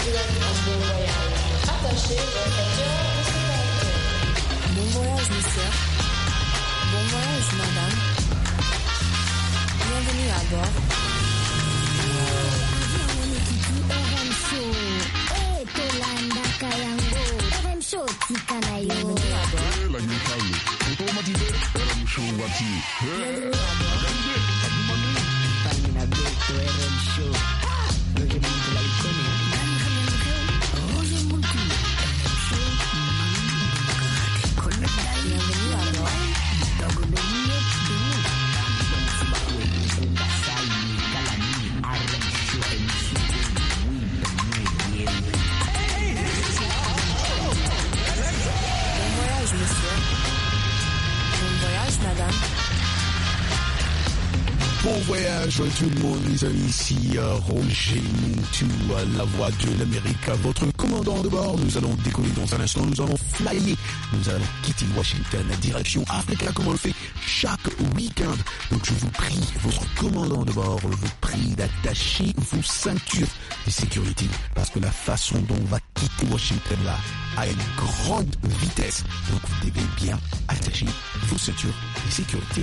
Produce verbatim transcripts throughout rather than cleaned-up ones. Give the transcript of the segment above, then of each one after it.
souhaite un bon voyage. Attachez votre ceinture de sécurité. Bon voyage, monsieur. Bon voyage, madame. Bienvenue à bord. Bon voyage tout le monde, les amis, ici euh, Roger Montou, euh, la voix de l'Amérique, votre commandant de bord. Nous allons décoller dans un instant, nous allons flyer, nous allons quitter Washington, direction Africa, comme on le fait chaque week-end. Donc je vous prie, votre commandant de bord, vous prie d'attacher vos ceintures de sécurité, parce que la façon dont on va quitter Washington là, à une grande vitesse. Donc vous devez bien attacher vos ceintures de sécurité.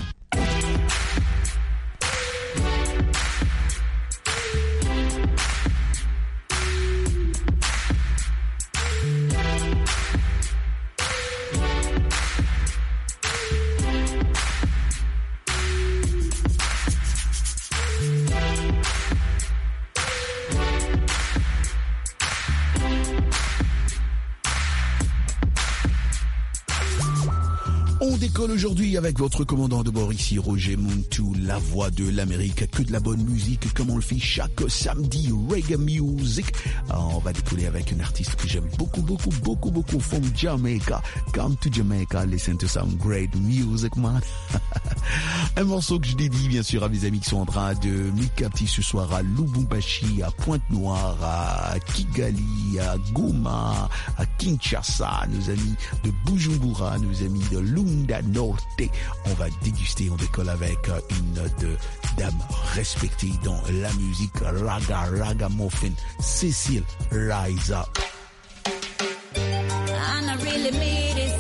On décolle aujourd'hui avec votre commandant de bord ici, Roger Montou, la voix de l'Amérique, que de la bonne musique comme on le fait chaque samedi, reggae music. Alors, on va décoller avec une artiste que j'aime beaucoup, beaucoup, beaucoup, beaucoup, from Jamaica. Come to Jamaica, listen to some great music, man. Un morceau que je dédie bien sûr à mes amis qui sont en train de me capter ce soir à Lubumbashi, à Pointe-Noire, à Kigali, à Goma, à Kinshasa, nos amis de Bujumbura, nos amis de Lunda Norte. On va déguster, on décolle avec une de dame respectée dans la musique raga, ragamuffin, Cécile Rise Up. And I really made it.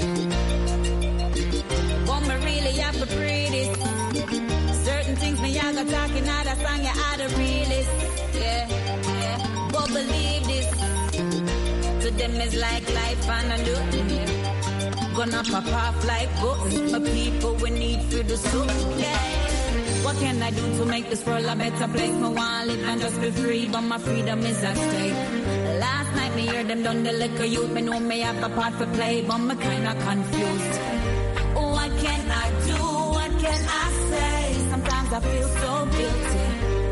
Want me really have to pray this. Certain things me I got talking out of song, you are the realest. Yeah, yeah. But believe this. To them is like life and I do. Yeah. Gonna pop off like buttons. My people we need for the soup. Yeah. What can I do to make this world a better place? Me want live and just be free, but my freedom is at stake. Last night me hear them done the liquor youth. Me know me have a part to play, but me kinda confused. What can I do? What can I say? Sometimes I feel so guilty.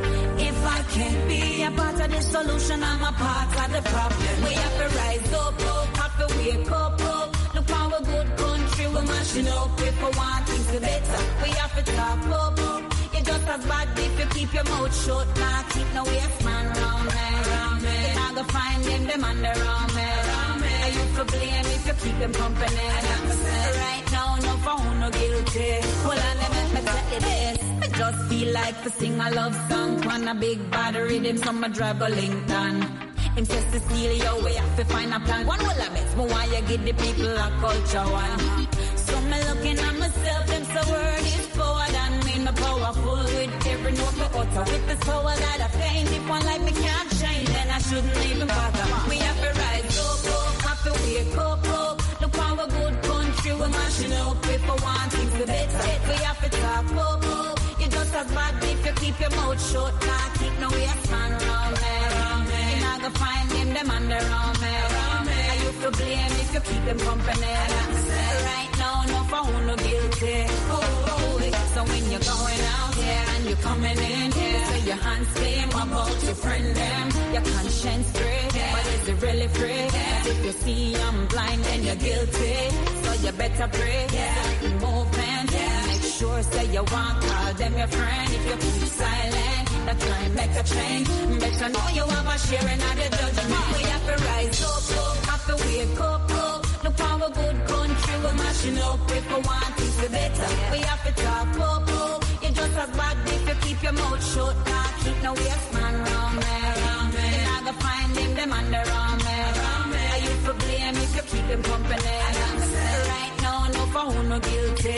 If I can't be a part of the solution, I'm a part of the problem. We have to rise up, up, have to wake up, up. Look how a good country we're mashing up. If we want things to better, we have to talk up, up. You're just as bad if you keep your mouth shut. Nah, keep no waste man round me. You're not gonna find them, them under around me. You for blame if you keep them company. Right now, no phone, no guilty. Well, I let me tell you this. I just feel like to sing a love song on a big bad rhythm, so I drive a Lincoln. Him says to steal your way, have to find a plan. One will I bet, but why you give the people a culture one? So me looking at myself, them so word is power than me. Me powerful with every note me utter. With this power that I claim, if one like me can't change, then I shouldn't even bother. We have to rise up, up, have to wake up, up. Look how a good country we're mashing up. If we want things to better, we have to talk up, up. You're just as bad if you keep your mouth shut. Nah, keep no waste man round me. You're not gonna find them, them under around me. And you feel blame if you keep them company. Right now, no phone, no guilty. Oh, oh. So when you're going out there and you're coming in here, so your hands clean, what about your friend them? Your conscience free, but is it really free? Cause if you see I'm blind, then you're guilty. So you better pray, certain movement. Make sure say you want, call them your friend. If you keep silent, that try and make a change. Better know you have a sharing of the judgment. We have to rise up, up, have to wake up, up. Look how a good country we're mashing up. If we want things to better, we have to talk up, up. You're just as bad if you keep your mouth shut. Nah, keep no waste man round me. You're not gonna find them, them under keep them company. Right now, no for who no guilty.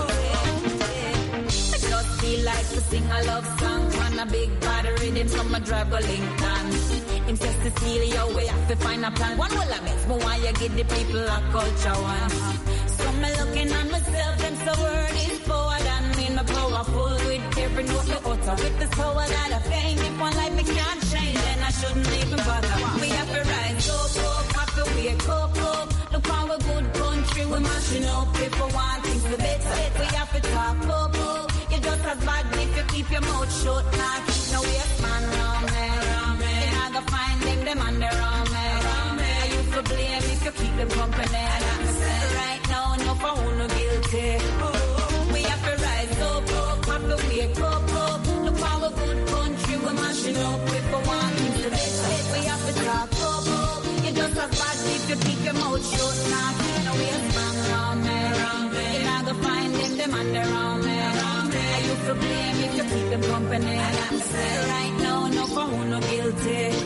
I just feel like to sing a love song on a big body rhythm, so my drive go Lincoln. Him says to steal your way, have to find a plan. One will I makes me why you give the people a culture one. So me looking at myself, them so word is forward and me, my powerful with every note me utter. With the power that I gain, if one life me can't change, then I shouldn't even bother. We have to rise up, up, have to wake up, up. Look how a good country we mashing up. If we want things to better, we have to talk up, up. You just as bad if you keep your mouth shut. Nah, keep no waste man round me. Then I go find them, them on their own me. You for blame if you keep them company. Right now, no for who no guilty. We have to rise up, up, have to wake up, up. Look how a good country we mashing up. If we want things to better, we have to talk up, up. You just as bad if you keep your mouth shut. Nah, keep no waste man round me. Then I go find them, them on their own me. You for blame if you keep them company. Right now, no for who no guilty.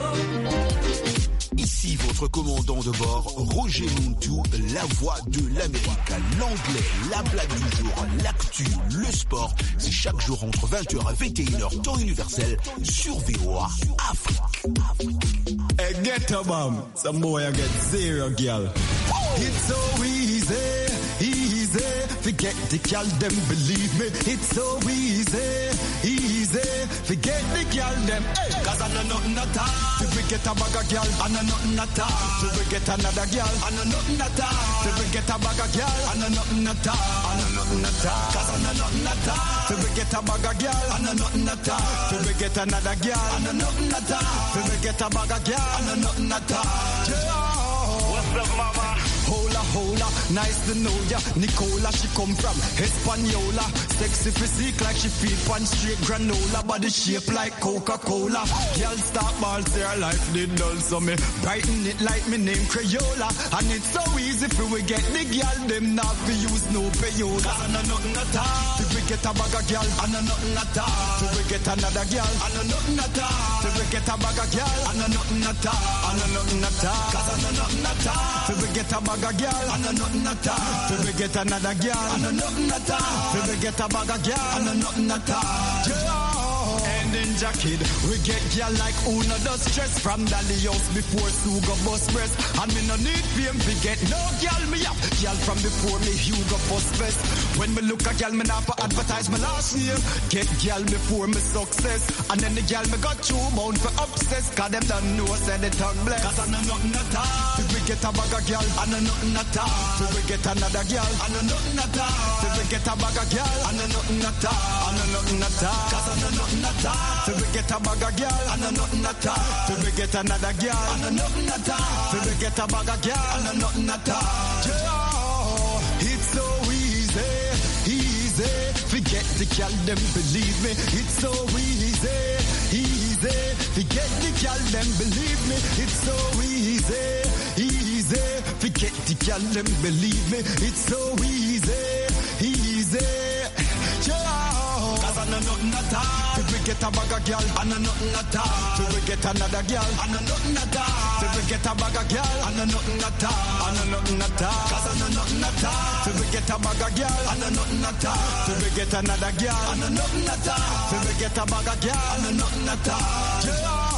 Ici votre commandant de bord, Roger Montou, la voix de l'Amérique. L'anglais, la blague du jour, l'actu, le sport, c'est chaque jour entre vingt heures et vingt et une heures, temps universel, sur V O A Afrique. Hey, get a bomb, some boy I get zero, girl. It's so easy, easy, forget the girl, them believe me. It's so easy, easy, forget the girl, them. Hey, cause I know nothing at all. If we get a bag of girl, I know nothing at all. If we get another girl, I know nothing at all. If we get a bag of girl, I know nothing at all. I know nothing at all. Cause I know nothing at all. If we get a bag of girl, I know nothing at all. If we get another girl, I know nothing at all. If we get a bag of girl, I know nothing at all. What's up, mama? Hola, hola, nice to know ya. Nicola, she come from Hispaniola. Sexy physique like she feed pan straight granola. Body shape like Coca-Cola. Girl start ball, say her life did dull. So me brighten it like me name Crayola. And it's so easy for we get the girl. Them not we use no payola. I know nothing at all. If we get a bag of girl, I know nothing at all. If we get another girl, I know nothing at all. If we get a bag of girl, I know nothing at all. I know nothing at all. Cause I know nothing at all. If we get a bag a girl, I know nothing at all. Till we get another girl, I know nothing at all. Till we get a bag of girl, I know nothing at all. Yeah. And in Jacket, we get girl like who no does stress. From Dolly House before Sugar bus press. And me no need fame to get no girl me up. Girl from before me Hugo bus best. When me look a girl, me not for advertise my last name. Get girl before me success. And then the girl me got two bound for obsess. Cause them don't know say the tongue bless. Cause I know nothing at all. Till we get a bag of girl, I know nothing at all. Till we get another girl, I know nothing at all. Till we get a bag of girl, I know nothing at all. I know nothing at all. Cause I know nothing at all. Till we get a bag of girl, I know nothing at all. Till we get another girl, I know nothing at all. Till we get a bag of girl, I know nothing at all. Yeah, it's so easy, easy. Forget the girl, them believe me. It's so easy, easy. Forget the girl, them believe me. It's so easy, easy. Forget the girl, them believe me. It's so easy, easy. Yeah. Cause I know nothing at all. If we get a bag of girl, I know nothing at all. Till we get another girl, I know nothing at all. Till we get a bag of girl, I know nothing at all. I know nothing at all. Cause I know nothing at all. Till we get a bag of girl, I know nothing at all. Till we get another girl, I know nothing at all. Till we get a bag of girl, I know nothing at all. Yeah.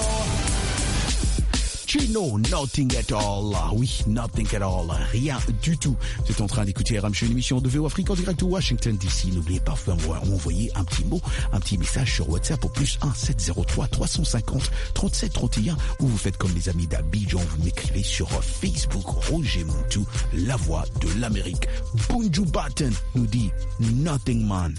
You know nothing at all. Oui, nothing at all. Rien du tout. Vous êtes en train d'écouter R M C, une émission de V O Afrique en direct de Washington D C. N'oubliez pas, vous pouvez m'envoyer un petit mot, un petit message sur WhatsApp au plus un sept zéro trois trois cent cinquante trente-sept trente et un, ou vous faites comme les amis d'Abidjan, vous m'écrivez sur Facebook, Roger Montou, la voix de l'Amérique. Bunju Batten nous dit Nothing Man.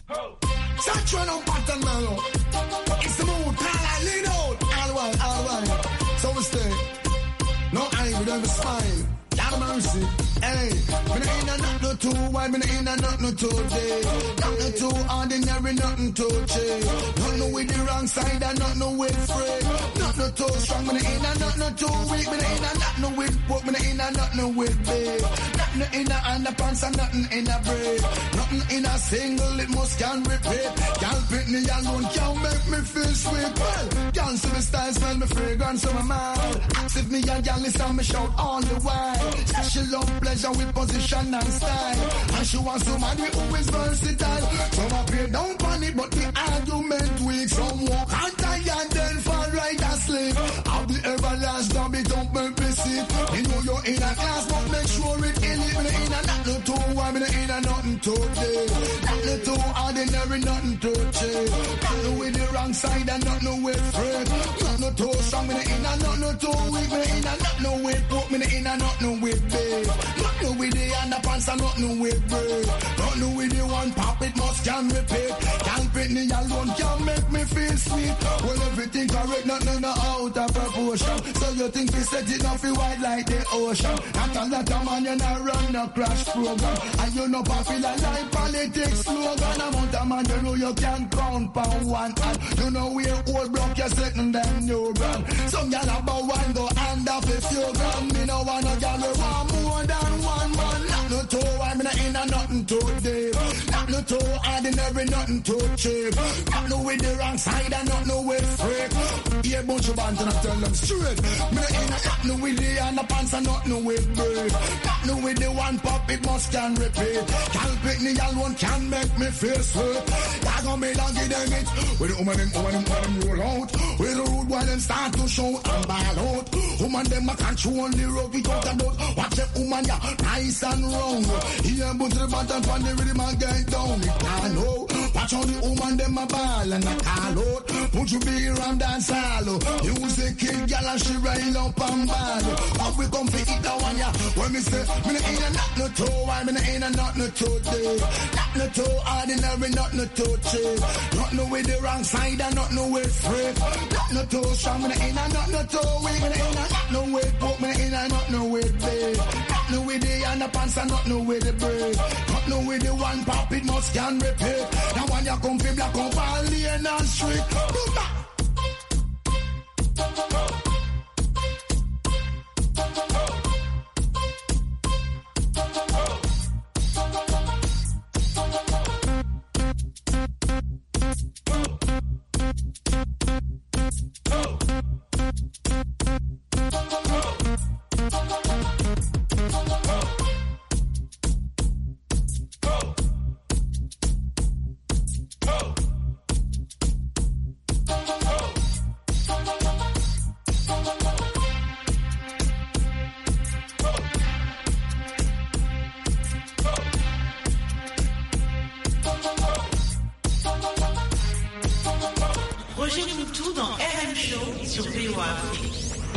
So we stay. No, I ain't with smile. Down mercy. Hey, me no in a nothing too wide, me no in a nothing too day. Nothing too ordinary, nothing too cheap. Nothing with the wrong side and nothing with free. Nothing too strong, me no in a nothing too weak. Me no in a nothing with pork, me no in a nothing with beef. Nothing in a underpants and nothing in a braid. Nothing in a single, it must can repeat. Y'all pick me alone, can't make me feel sweet. Well, y'all dance to the style, smell me fragrance on my mind. Sip me and gal listen me shout all the while. Say she love pleasure with position and style, and she wants somebody who is versatile. Some appear down panic, but the argument weak. Some walk and tired, then fall right asleep. I'll be everlasting, be don't make me sick. You know you're in a class, but make sure it in it. Me in a nothing too warm, me in a nothing too deep. Nothing too ordinary, nothing too cheap. Nothing with the wrong side and nothing with freak. Nothing too strong, me in a nothing too weak. Me in a nothing with poke, me in a nothing with big. Nothing with the underpants and nothing with break. Nothing with the one pop, it must can repeat. Can't fit me alone, can make me feel sweet. Well, everything correct, nothing out of proportion. So you think we set it off wide like the ocean. Not a lot of man, you not run no crash program. And you know popular like politics slogan. Amount of man, you know you can count pound one hand. You know we old block, you're setting them new brand. Some y'all about one go hand off if you gram. Me no want no y'all we want more than one man. Not no two, I'm in a nothing too deep. Not no two ordinary, nothing too cheap. Not no with the wrong side and not no with freak. Yeah, bunch of bands and I tell them straight. Me in a nothing with the underpants and nothing with break. Nothing with the one pop, it must can repeat. Can't pick me alone, can make me feel sweet. I gon' me down, give them it. With the woman them, woman them, woman them roll out. With the rude while them start to show and ball out. Woman them a control the road we talk about. Watch the woman ya, nice and round. Here but the bottom from the rhythm and get down. It can't know. Watch how the woman them a ball and a call out. Put you big around dance hall. Music kill gal and she rail up and ball. How we come fi eat that one ya? When me say, me no ain't a not no toe, why me no ain't a not no toe day. Not no toe ordinary, not no toe cheap. Not no with the wrong side and not no with freak. Not no toe strong, me no ain't a not no toe weak. Me no ain't a not no with poke, me no ain't a not no with big. Not no with the underpants and not no with the break. Not no with the one pop, it must can repeat. Now when you come fi black up all lane and street. Boom back. Roger Moutou dans R M Show sur V O Afrique.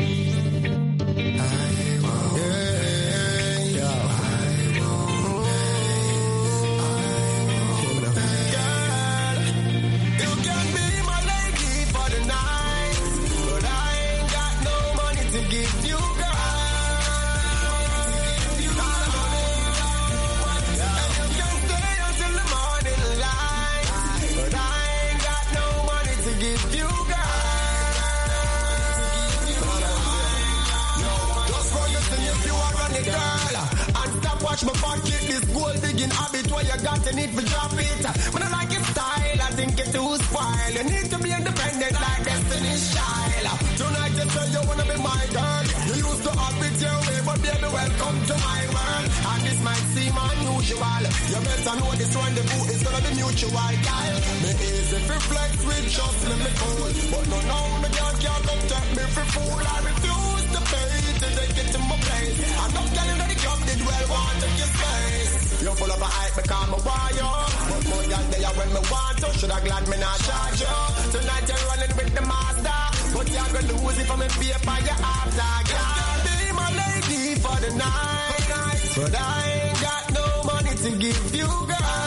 Watch my pocket, this gold digging habit where you got to need to drop it. When I like your style, I think you're too spoiled. You need to be independent like Destiny's Child. Tonight you say you wanna be my girl. You used to have it your way, but baby, welcome to my world. And this might seem unusual. You better know this rendezvous is gonna be mutual, girl. Me easy for flex with just let me fool. But no, no, me girl can't take me for fool. I refuse to pay to take it to my place. I'm not getting ready, come did well want to your space. You're full of a hype, become a warrior. But more than they are when me want to. Should I glad me not charge you? Tonight you're running with the master. But you're gonna lose if I'm in paper, you're after. Girl, be my lady for the night. But I ain't got no money to give you, girl.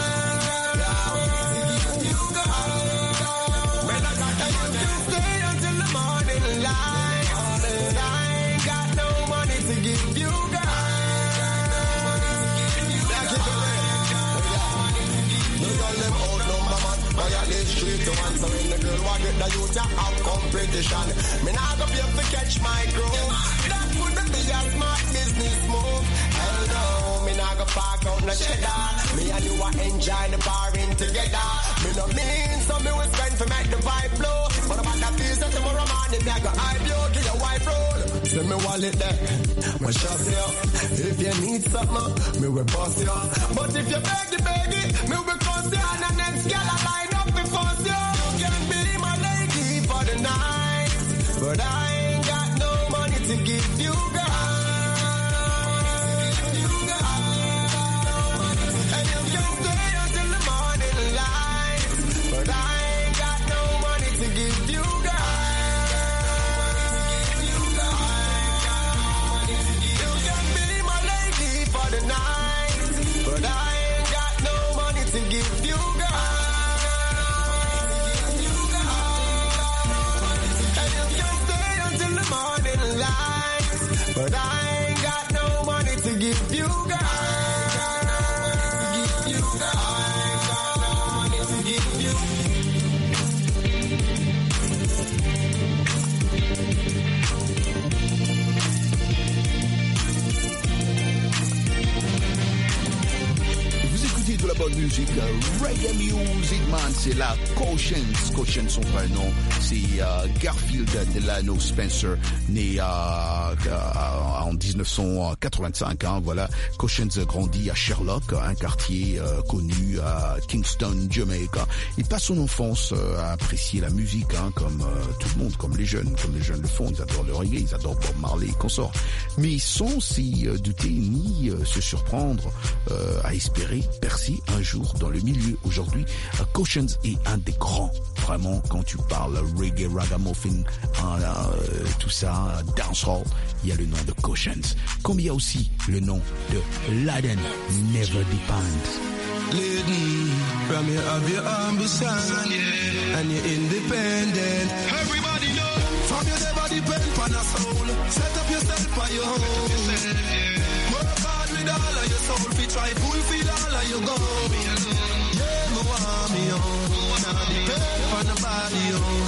Stay until the morning light. But I ain't got no money to give you, girl. Street to answer when the girl want get the youth to have competition. Me nah go be able to catch my groove. That would be a smart business move. Hell no, me nah go park out no cheddar. Me and you are enjoy the barring together. Me no mean so me will spend to make the vibe blow. But about that piece of tomorrow morning. me I go hype you, give your wife roll. Send me wallet there, my shop you. If you need something, me will boss you. But if you beg the beggy, me will cost you. And the next girl I line up before you. You can be my lady for the night, but I ain't got no money to give you, girl. And you can stay until the morning light, but I ain't got no money to give you, girl. The night, but I ain't got no money to give you, girl. And you can stay until the morning light, but I ain't got no money to give you, girl. Give you, girl. I ain't got no money to give you. De la bonne musique, reggae music, man, c'est la Cautions. Cautions, son vrai nom, c'est euh, Garfield Delano Spencer, né euh, euh, en dix-neuf cent quatre-vingt-cinq. Hein, voilà, Cautions grandit à Sherlock, un quartier euh, connu à Kingston, Jamaica. Il passe son enfance euh, à apprécier la musique, hein, comme euh, tout le monde, comme les jeunes, comme les jeunes le font. Ils adorent le reggae, ils adorent Bob Marley et consorts. Mais sans s'y euh, douter ni euh, se surprendre euh, à espérer percer un jour dans le milieu. Aujourd'hui, uh, Cautions est un des grands, vraiment, quand tu parles reggae, ragamuffin, uh, tout ça, dancehall, il y a le nom de Cautions. Comme il y a aussi le nom de Laden Never Depends. Laden, from you have your ambition, yeah, and you're independent. Everybody know, from you never depend on a soul. Set up yourself on your own. Work hard with all of your soul. Fi try fulfill all of your goals. Yeah, me want me own. Nah, depend on nobody own.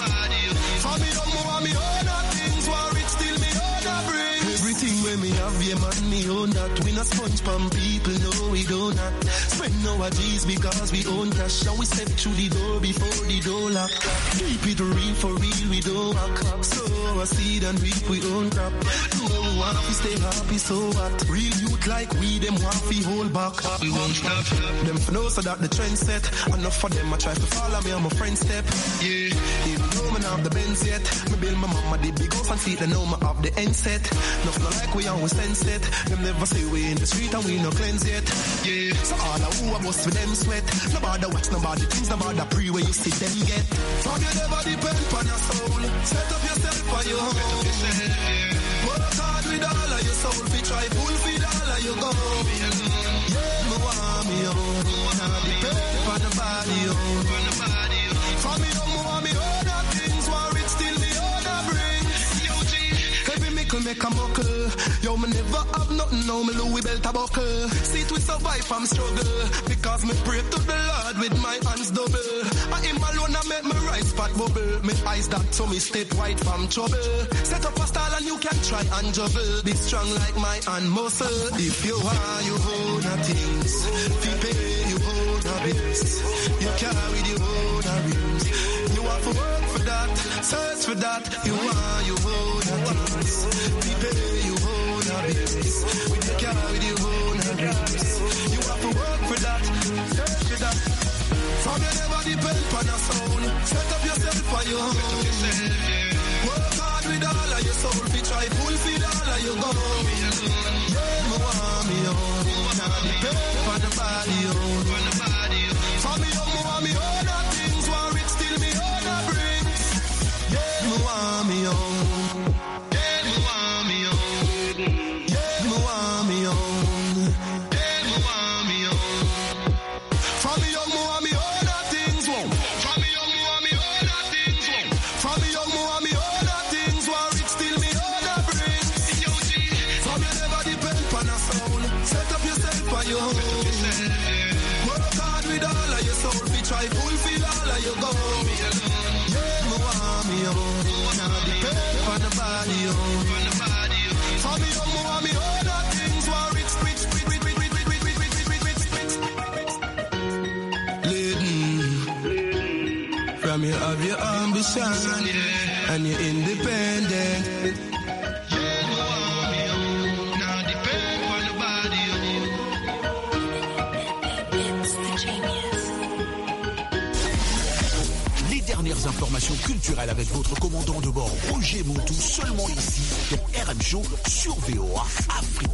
For me don't me want me own. Things war rich till me own a bring. Everything when me have, yeah man, me own that. We not sponge from people, no we don't not. Spend our G's because we own cash. And we step through the door before the door lock. Keep it real for real, we don't walk. So I seed and reap we own crap. No we want to stay happy, so what? Real youth like we, them want to hold back. We won't stop. Them for know so that the trend set. Enough for them, I try to follow me on my friend step. Yeah, even though me not have the Benz yet. Me build my mama the big house and see they know me have the end set. Nothing like we always sense it. Them never say we in the street and we no cleanse yet. Yeah, so all of who I bust for them sweat. Nobody watch, nobody things, nobody pray where you see them get. From you never depend on your soul. Set up yourself on your own. Work hard with all of your soul. Fi try fulfill all of your goals. Yeah, me want me own. Nah, depend on nobody own. From me don't me want me own. Things war rich till me own a bring. Every mickle make a muckle. Yo, me never have nothing, now me Louis belt a buckle. See it we survive from struggle, because me pray to the Lord with my hands double. I him alone I make my right spot bubble. Me eyes that so me step right from trouble. Set up a style and you can try and juggle. Be strong like my hand muscle. If you are, you hold a things. If you pay, you hold a bills. You carry the hold a rings. You have to work for that, search for that. You are, you hold a things. If you pay, you hold a bills. We take care with you hold a rings. You have to work for that, search for that. From you never depend on a soul. Set up yourself on your own. Work hard with all of your soul. Fi try fulfill all of your goals. Yeah, me want me own. Nah, depend on nobody own. For me own, me want me own. Things war rich till me own a bring. Yeah, me want me own. Yeah, me want me own. Yeah, me want me own. Yeah, me want me own. For me own, me want me own. Things won't. For me own, me want me own. Things won't. For me own, me want me own. Things war rich till me own a bring. From you never depend on a soul. Set up yourself on your own. Work hard with all of your soul. Fi try fulfill all of your goals. Yeah, me want me own. Nah, depend on nobody own. For me own, me want me own. Things war rich, rich, rich, rich, rich, rich, rich, rich, rich, rich, rich, rich. Laden, from you have your ambition. and you're independent. Dernières informations culturelles avec votre commandant de bord Roger Montou, seulement ici dans R M Show sur V O A Afrique.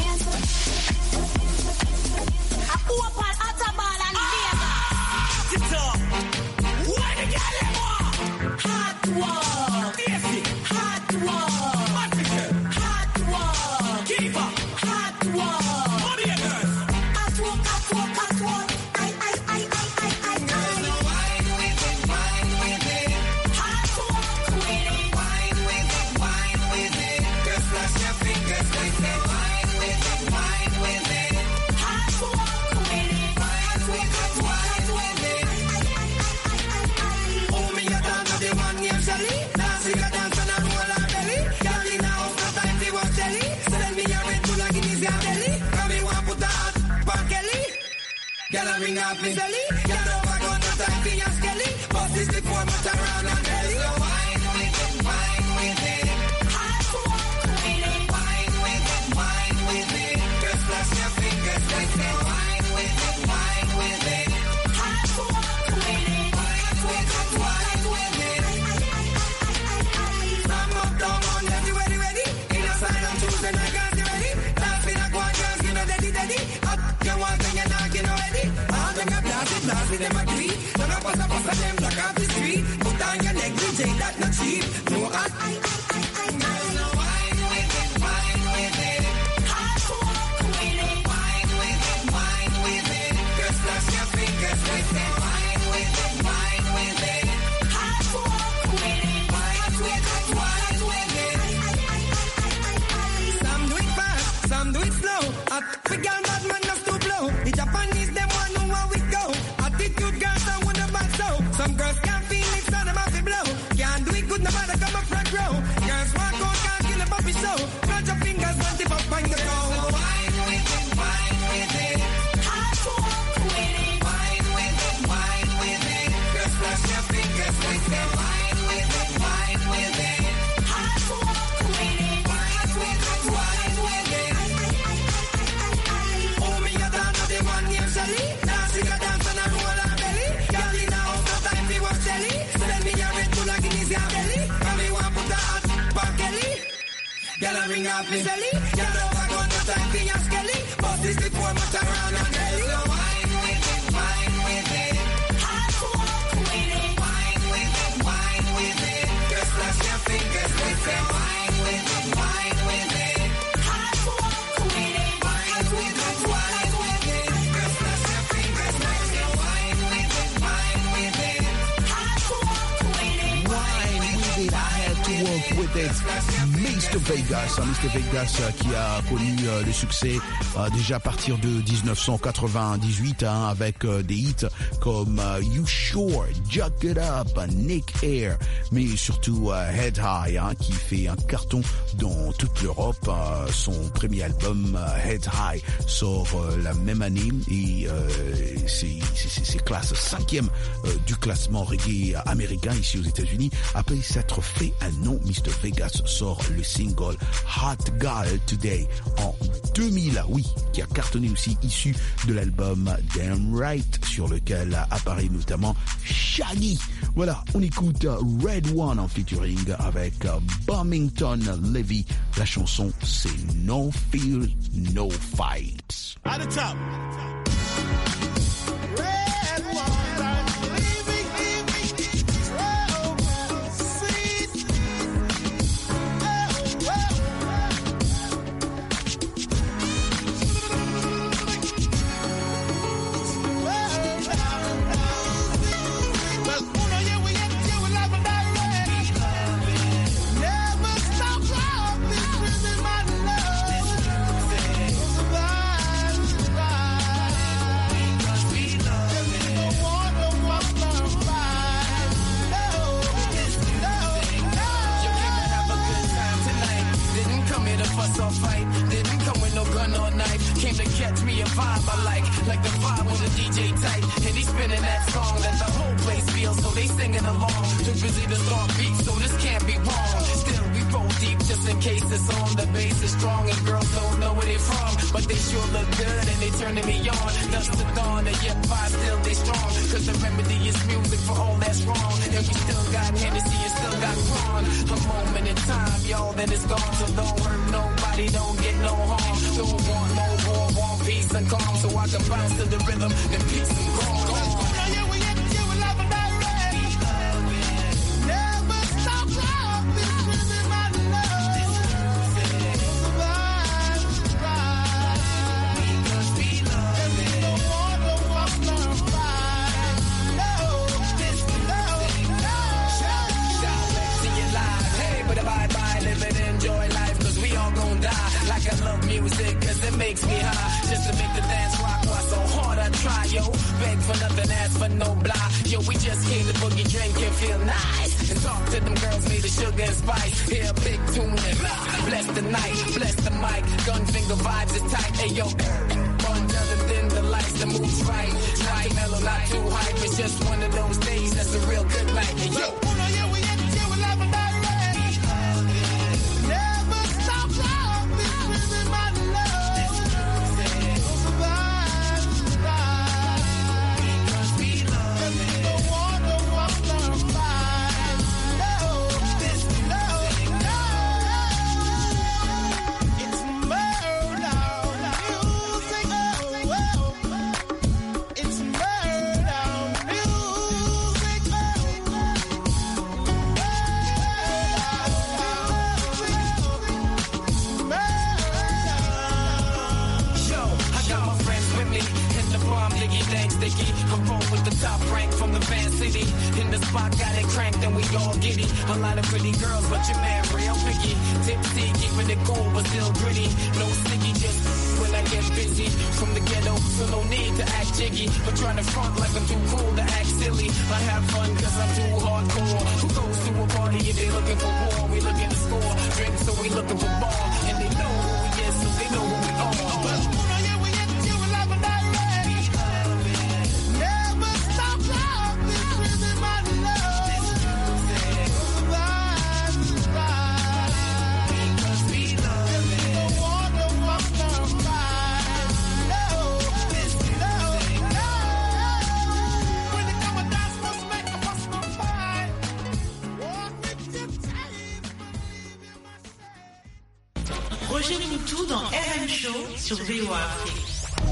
Ring up me belly, you know I got no time for your skelly, but this before much around and belly. So wine with it, wine with it. Hot walk with it, wine with it, wine with it. Just flash your fingers like that. Wine with it, wine with it. Hot walk with it, wine with it, wine with it. Some up, down, on, ready, ready, ready. In a sign I'm choosing, I got you ready. Dancing, I go on, girls, you know, daddy, daddy. Up, you want, and you're not, you know, ready. Blast with them agree. Don't up us up us them black off the street. Put on your neck, D J, that not cheap. No, I, I, I, I, I, no wine with it, wine with it. Hot walk with it, wine with it, wine with it. Just flash your fingers with it, wine with it, wine with it. Hot walk with it, wine with it, wine with it. Some do it fast, some do it slow. I figure that man not to blow. The Japanese them one know how we go. Attitude girls I wanna back so. Some girls can't feel it, so them have to blow. Can't do it good, no matter come up front row. Girls walk out, can't kill a puppy show. Touch your fingers, one tip up on the go. So wine with it, wine with it. Hot walk with it. Wine with it, wine with it. Just flash your fingers with it. Wine with it, wine with it. Hot walk with it. Wine with it, wine with it. Oh, me a dance to the one named Shelly. Dancing a dance and a roll her belly. Girl in a house, no time for watch telly. Send me a Red Bull like it is your belly. And me want put a hot back Kelly. Girl a ring off me belly. Girl over gun, no time for your skelly. But this before much around and belly. So wine with it, wine with it. Hot walk with it. Wine with it, wine with it. Just flash your fingers with it. Wine with it, wine with it. Hot walk with it. Wine with it, wine with it. Just flash your fingers with it. Wine with it, wine with it. Hot walk with it. Wine with it, I had to work with it. mister Vegas, hein, mister Vegas euh, qui a connu euh, le succès euh, déjà à partir de dix-neuf cent quatre-vingt-dix-huit hein, avec euh, des hits comme euh, You Sure, Jack It Up, Nick Air, mais surtout euh, Head High hein, qui fait un carton dans toute l'Europe. Euh, son premier album euh, Head High sort euh, la même année et euh, c'est, c'est, c'est classe cinquième euh, du classement reggae américain ici aux États-Unis. Après s'être fait un nom, mister Vegas sort le single Hot Girl Today en deux mille, oui, qui a cartonné aussi, issu de l'album Damn Right, sur lequel apparaît notamment Shaggy. Voilà, on écoute Red One en featuring avec Birmingham Levy. La chanson, c'est No Fear, No Fight. At the top. Catch me a vibe I like, like the vibe with the D J tight, and he's spinning that song that the whole place feels so they singing along. Too busy to start beats, so this can't be wrong. Still, we roll deep just in case it's on. The bass is strong and girls don't know where they from, but they sure look good and they turning me on. Dust to dawn and yet vibe still they strong. Cause the remedy is music for all that's wrong. And we still got Hennessy and still got Quan. A moment in time, y'all, then it's gone. So don't hurt nobody, don't get no harm. Don't want no war, want peace and calm. So I can bounce to the rhythm and peace and calm. I love music cause it makes me high. Just to make the dance rock, why so hard I try, yo. Beg for nothing, ask for no blah. Yo, we just came to boogie, drink and feel nice. And talk to them girls made of sugar and spice. Hear a big tune and bless the night, bless the mic. Gun finger vibes is tight, hey yo. One doesn't dim the lights, the moves right. Not too mellow, not too hype. It's just one of those days that's a real good night, hey yo. A lot of pretty girls, but your man real picky. Tipsy, keeping it cool, but still gritty. No sticky, just when I get busy. From the ghetto, so no need to act jiggy. But trying to front like I'm too cool to act silly. I have fun cause I'm too hardcore. Who goes to a party if they looking for war? We looking to score, drink so we looking for ball. And they know who we is, so they know who we are. Roger Moutou dans R M Show sur V O A Afrique.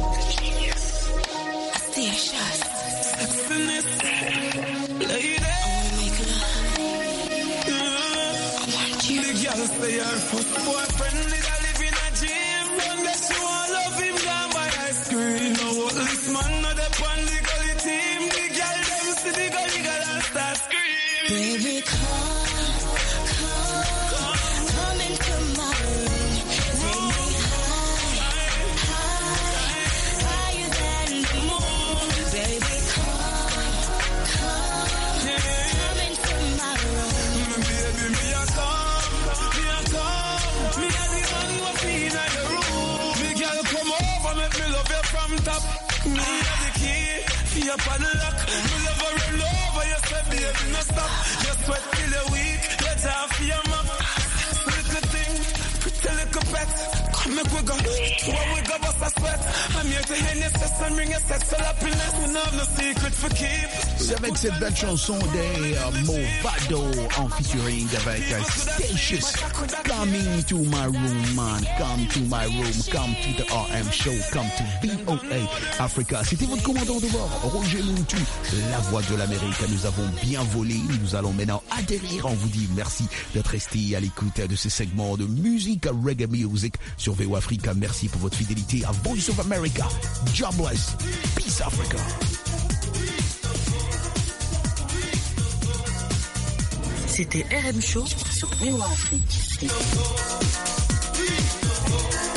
Baby, come, come, come into my room. Take me high, high, higher than the moon. Baby, come, come, come into my room. Baby, me a come, me a come. Me a the man who be in the room. Me girl come over, make me love you from top. Me a the key, for your padlock. Me love her roll over, you say baby no stop. Just sweat till you're weak, let her for your map. Little thing, pretty little pet. Come make we go, when we go bust a sweat. I'm here to hand your sex and bring your sexual happiness. We don't have no secret for keep. C'est avec cette belle chanson des uh, Movado en featuring avec uh, Statius. Coming to my room, man. Come to my room. Come to the R M show. Come to V O A Africa. C'était votre commandant de bord, Roger Moutou, la voix de l'Amérique. Nous avons bien volé. Nous allons maintenant atterrir. On vous dit merci d'être resté à l'écoute de ces segments de musique, reggae music sur V O A Africa. Merci pour votre fidélité à Voice of America. Jobless. Peace Africa. C'était R M Show sur V O A Afrique.